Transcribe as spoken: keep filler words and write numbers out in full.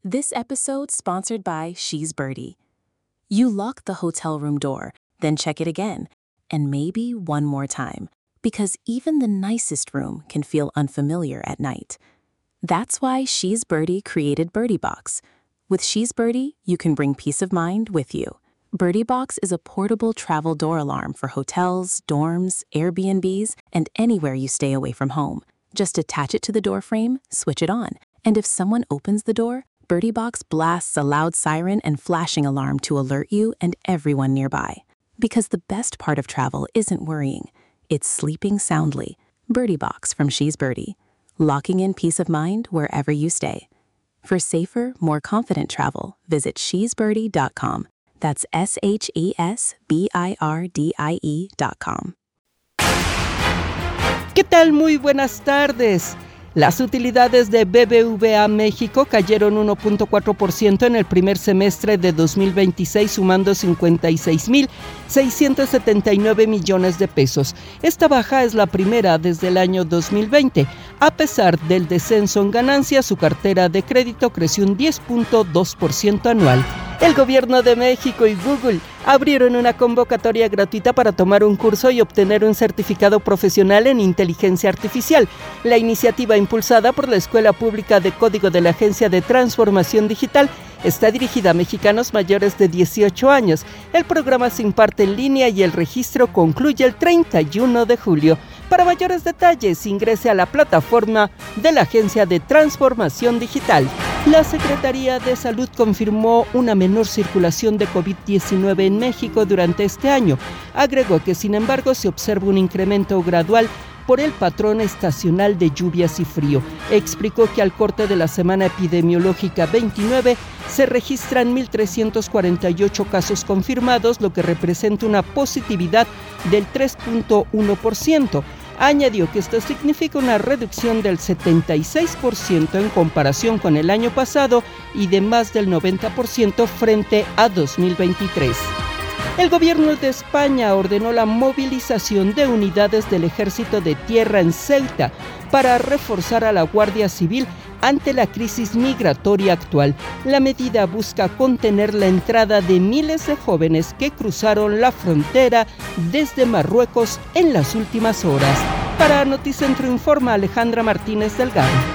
This episode sponsored by She's Birdie. You lock the hotel room door, then check it again, and maybe one more time, because even the nicest room can feel unfamiliar at night. That's why She's Birdie created Birdie Box. With She's Birdie, you can bring peace of mind with you. Birdie Box is a portable travel door alarm for hotels, dorms, Airbnbs, and anywhere you stay away from home. Just attach it to the door frame, switch it on, and if someone opens the door, Birdie Box blasts a loud siren and flashing alarm to alert you and everyone nearby. Because the best part of travel isn't worrying, it's sleeping soundly. Birdie Box from She's Birdie, locking in peace of mind wherever you stay. For safer, more confident travel, visit she's birdie dot com. That's S H E S B I R D I E dot com. ¿Qué tal? Muy buenas tardes. Las utilidades de B B V A México cayeron uno punto cuatro por ciento en el primer semestre de dos mil veintiséis, sumando cincuenta y seis mil seiscientos setenta y nueve millones de pesos. Esta baja es la primera desde el año dos mil veinte. A pesar del descenso en ganancias, su cartera de crédito creció un diez punto dos por ciento anual. El Gobierno de México y Google abrieron una convocatoria gratuita para tomar un curso y obtener un certificado profesional en inteligencia artificial. La iniciativa, impulsada por la Escuela Pública de Código de la Agencia de Transformación Digital, está dirigida a mexicanos mayores de dieciocho años. El programa se imparte en línea y el registro concluye el treinta y uno de julio. Para mayores detalles, ingrese a la plataforma de la Agencia de Transformación Digital. La Secretaría de Salud confirmó una menor circulación de COVID diecinueve en México durante este año. Agregó que, sin embargo, se observa un incremento gradual por el patrón estacional de lluvias y frío. Explicó que al corte de la semana epidemiológica veintinueve se registran mil trescientos cuarenta y ocho casos confirmados, lo que representa una positividad del tres punto uno por ciento. Añadió que esto significa una reducción del setenta y seis por ciento en comparación con el año pasado y de más del noventa por ciento frente a dos mil veintitrés. El gobierno de España ordenó la movilización de unidades del Ejército de Tierra en Ceuta para reforzar a la Guardia Civil ante la crisis migratoria actual. La medida busca contener la entrada de miles de jóvenes que cruzaron la frontera desde Marruecos en las últimas horas. Para Noticentro informa Alejandra Martínez Delgado.